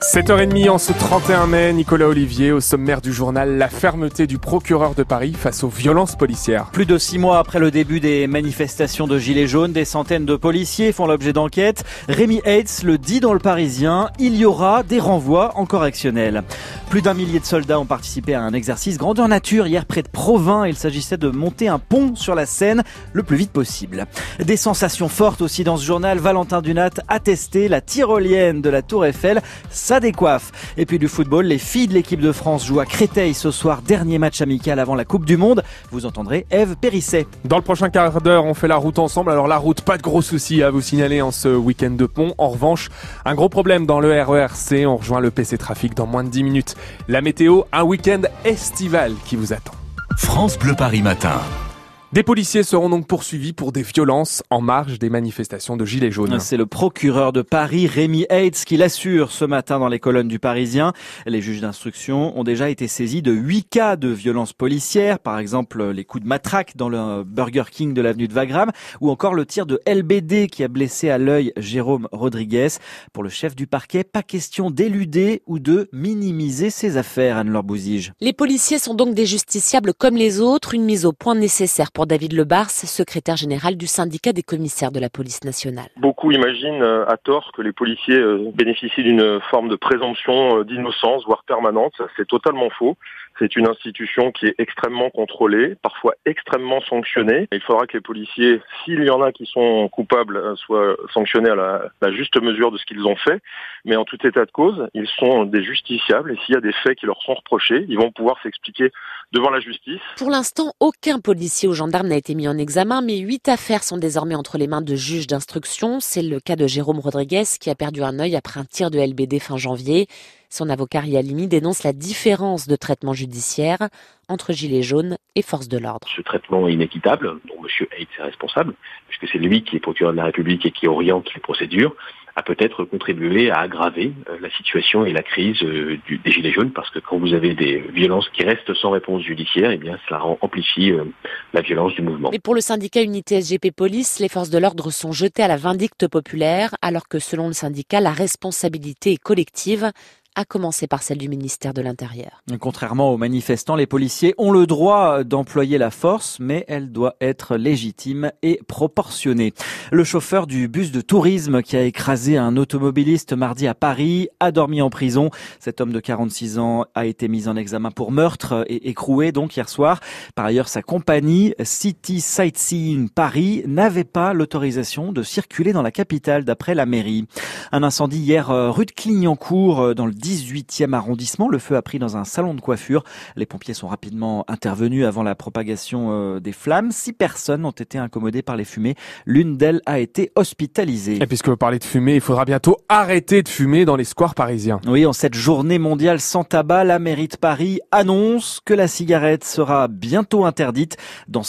7h30 en ce 31 mai, Nicolas Olivier au sommaire du journal, la fermeté du procureur de Paris face aux violences policières. Plus de 6 mois après le début des manifestations de Gilets jaunes, des centaines de policiers font l'objet d'enquêtes. Rémi Heitz le dit dans Le Parisien, il y aura des renvois en correctionnel. Plus d'1 millier de soldats ont participé à un exercice grandeur nature hier près de Provins. Il s'agissait de monter un pont sur la Seine le plus vite possible. Des sensations fortes aussi dans ce journal. Valentin Dunat a testé la tyrolienne de la Tour Eiffel. Ça décoiffe. Et puis du football, les filles de l'équipe de France jouent à Créteil ce soir. Dernier match amical avant la Coupe du Monde. Vous entendrez Ève Périsset. Dans le prochain quart d'heure, on fait la route ensemble. Alors la route, pas de gros soucis à vous signaler en ce week-end de pont. En revanche, un gros problème dans le RERC. On rejoint le PC Trafic dans moins de 10 minutes. La météo, un week-end estival qui vous attend. France Bleu Paris Matin. Des policiers seront donc poursuivis pour des violences en marge des manifestations de Gilets jaunes. C'est le procureur de Paris, Rémi Heitz, qui l'assure ce matin dans les colonnes du Parisien. Les juges d'instruction ont déjà été saisis de 8 cas de violences policières, par exemple les coups de matraque dans le Burger King de l'avenue de Wagram, ou encore le tir de LBD qui a blessé à l'œil Jérôme Rodriguez. Pour le chef du parquet, pas question d'éluder ou de minimiser ses affaires, Anne-Laure Bouzige. Les policiers sont donc des justiciables comme les autres, une mise au point nécessaire pour David Lebars, secrétaire général du syndicat des commissaires de la police nationale. Beaucoup imaginent à tort que les policiers bénéficient d'une forme de présomption d'innocence, voire permanente. C'est totalement faux. C'est une institution qui est extrêmement contrôlée, parfois extrêmement sanctionnée. Il faudra que les policiers, s'il y en a qui sont coupables, soient sanctionnés à la juste mesure de ce qu'ils ont fait. Mais en tout état de cause, ils sont des justiciables et s'il y a des faits qui leur sont reprochés, ils vont pouvoir s'expliquer devant la justice. Pour l'instant, aucun policier ou gendarme n'a été mis en examen, mais 8 affaires sont désormais entre les mains de juges d'instruction. C'est le cas de Jérôme Rodriguez qui a perdu un œil après un tir de LBD fin janvier. Son avocat Rialini dénonce la différence de traitement judiciaire entre gilets jaunes et forces de l'ordre. Ce traitement équitable, dont M. Heitz est responsable, puisque c'est lui qui est procureur de la République et qui oriente les procédures, a peut-être contribué à aggraver la situation et la crise des gilets jaunes, parce que quand vous avez des violences qui restent sans réponse judiciaire, eh bien cela amplifie la violence du mouvement. Mais pour le syndicat Unité SGP Police, les forces de l'ordre sont jetées à la vindicte populaire, alors que selon le syndicat, la responsabilité est collective, à commencer par celle du ministère de l'Intérieur. Contrairement aux manifestants, les policiers ont le droit d'employer la force, mais elle doit être légitime et proportionnée. Le chauffeur du bus de tourisme qui a écrasé un automobiliste mardi à Paris a dormi en prison. Cet homme de 46 ans a été mis en examen pour meurtre et écroué donc hier soir. Par ailleurs, sa compagnie City Sightseeing Paris n'avait pas l'autorisation de circuler dans la capitale d'après la mairie. Un incendie hier rue de Clignancourt dans le 18e arrondissement. Le feu a pris dans un salon de coiffure. Les pompiers sont rapidement intervenus avant la propagation des flammes. 6 personnes ont été incommodées par les fumées. L'une d'elles a été hospitalisée. Et puisque vous parlez de fumée, il faudra bientôt arrêter de fumer dans les squares parisiens. Oui, en cette journée mondiale sans tabac, la mairie de Paris annonce que la cigarette sera bientôt interdite dans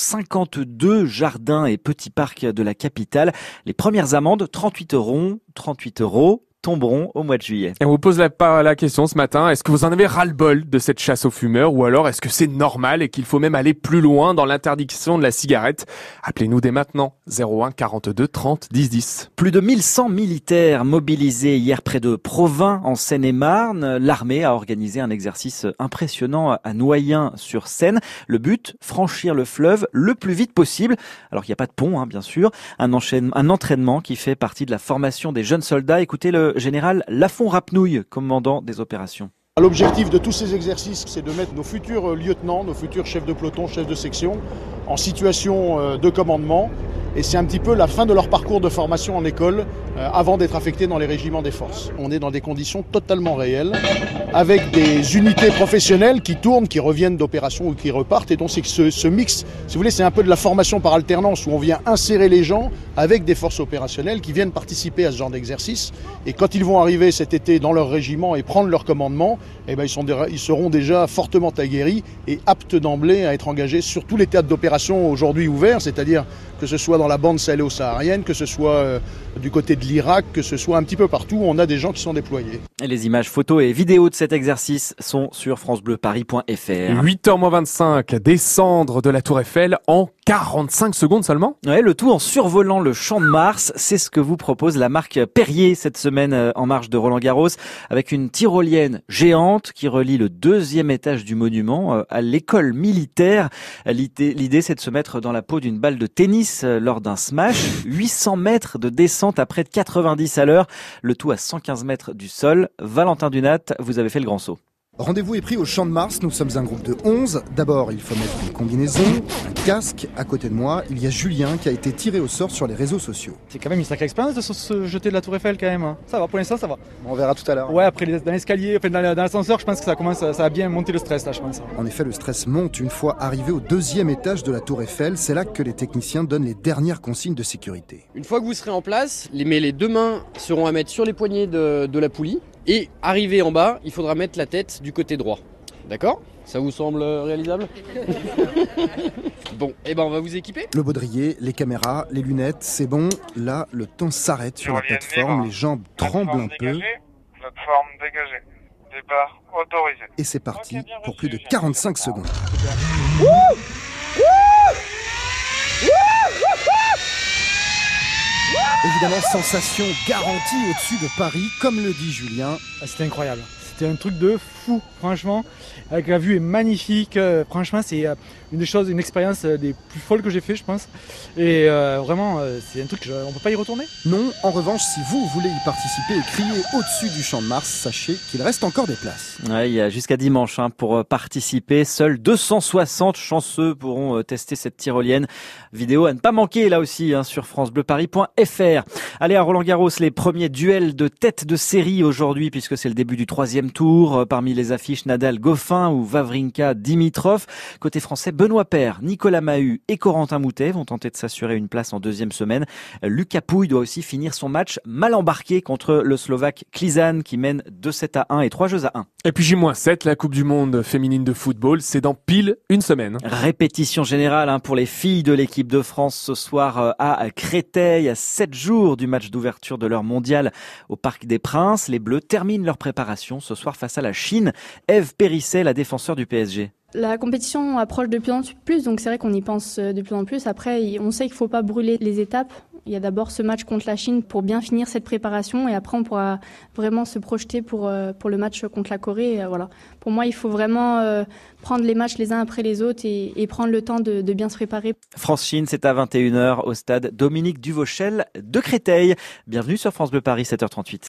52 jardins et petits parcs de la capitale. Les premières amendes, 38 euros, tomberont au mois de juillet. Et on vous pose la question ce matin, est-ce que vous en avez ras-le-bol de cette chasse aux fumeurs ou alors est-ce que c'est normal et qu'il faut même aller plus loin dans l'interdiction de la cigarette? Appelez-nous dès maintenant, 01 42 30 10 10. Plus de 1100 militaires mobilisés hier près de Provins en Seine-et-Marne. L'armée a organisé un exercice impressionnant à Noyen-sur-Seine. Le but, franchir le fleuve le plus vite possible. Alors qu'il n'y a pas de pont, bien sûr. Un entraînement qui fait partie de la formation des jeunes soldats. Écoutez le général Lafont-Rapnouille, commandant des opérations. L'objectif de tous ces exercices, c'est de mettre nos futurs lieutenants, nos futurs chefs de peloton, chefs de section, en situation de commandement. Et c'est un petit peu la fin de leur parcours de formation en école avant d'être affectés dans les régiments des forces. On est dans des conditions totalement réelles, avec des unités professionnelles qui tournent, qui reviennent d'opérations ou qui repartent. Et donc c'est que ce mix, si vous voulez, c'est un peu de la formation par alternance où on vient insérer les gens avec des forces opérationnelles qui viennent participer à ce genre d'exercice. Et quand ils vont arriver cet été dans leur régiment et prendre leur commandement, eh ben ils seront déjà fortement aguerris et aptes d'emblée à être engagés sur tous les théâtres d'opération aujourd'hui ouverts, c'est-à-dire que ce soit dans la bande sahélo-saharienne, que ce soit du côté de l'Irak, que ce soit un petit peu partout où on a des gens qui sont déployés. Et les images, photos et vidéos de cet exercice sont sur francebleuparis.fr. 8h25, des cendres de la Tour Eiffel en 45 secondes seulement? Ouais, le tout en survolant le Champ de Mars. C'est ce que vous propose la marque Perrier cette semaine en marge de Roland-Garros, avec une tyrolienne géante qui relie le 2e étage du monument à l'école militaire. L'idée, c'est de se mettre dans la peau d'une balle de tennis lors d'un smash. 800 mètres de descente à près de 90 à l'heure, le tout à 115 mètres du sol. Valentin Dunat, vous avez fait le grand saut. Rendez-vous est pris au Champ de Mars, nous sommes un groupe de 11. D'abord, il faut mettre une combinaison, un casque. À côté de moi, il y a Julien qui a été tiré au sort sur les réseaux sociaux. C'est quand même une sacrée expérience de se jeter de la Tour Eiffel quand même. Ça va, pour l'instant ça va. On verra tout à l'heure. Ouais, après dans l'escalier, enfin dans l'ascenseur, je pense que ça a bien monté le stress là, je pense. En effet, le stress monte une fois arrivé au 2e étage de la Tour Eiffel. C'est là que les techniciens donnent les dernières consignes de sécurité. Une fois que vous serez en place, les 2 mains seront à mettre sur les poignets de la poulie. Et arrivé en bas, il faudra mettre la tête du côté droit. D'accord ? Ça vous semble réalisable ? Bon, on va vous équiper. Le baudrier, les caméras, les lunettes, c'est bon. Là, le temps s'arrête sur la plateforme, les jambes tremblent un peu. Plateforme dégagée. Départ autorisé. Et c'est parti pour plus de 45 secondes. Évidemment, sensation garantie au-dessus de Paris, comme le dit Julien. C'était incroyable. C'était un truc de fou, franchement. Avec la vue est magnifique. Franchement, c'est une expérience des plus folles que j'ai fait, je pense. Et vraiment, c'est un truc on peut pas y retourner. Non, en revanche, si vous voulez y participer et crier au-dessus du Champ de Mars, sachez qu'il reste encore des places. Ouais, il y a jusqu'à dimanche pour participer. Seuls 260 chanceux pourront tester cette tyrolienne. Vidéo à ne pas manquer là aussi sur francebleuparis.fr. Allez, à Roland-Garros, les premiers duels de tête de série aujourd'hui, puisque c'est le début du 3e tour. Parmi les affiches, Nadal-Goffin ou Wawrinka-Dimitrov. Côté français, Benoît Paire, Nicolas Mahut et Corentin Moutet vont tenter de s'assurer une place en 2e semaine. Lucas Pouille doit aussi finir son match mal embarqué contre le Slovaque Klizan qui mène 2-7-1 et 3-1. Et puis J-7, la Coupe du Monde féminine de football, c'est dans pile une semaine. Répétition générale pour les filles de l'équipe de France ce soir à Créteil, à 7 jours du match d'ouverture de leur mondial au Parc des Princes. Les Bleus terminent leur préparation ce soir face à la Chine. Ève Périsset, la défenseur du PSG. La compétition approche de plus en plus, donc c'est vrai qu'on y pense de plus en plus. Après, on sait qu'il ne faut pas brûler les étapes. Il y a d'abord ce match contre la Chine pour bien finir cette préparation et après on pourra vraiment se projeter pour le match contre la Corée. Voilà. Pour moi, il faut vraiment prendre les matchs les uns après les autres et prendre le temps de bien se préparer. France-Chine, c'est à 21h au stade Dominique Duvauchel de Créteil. Bienvenue sur France Bleu Paris, 7h38.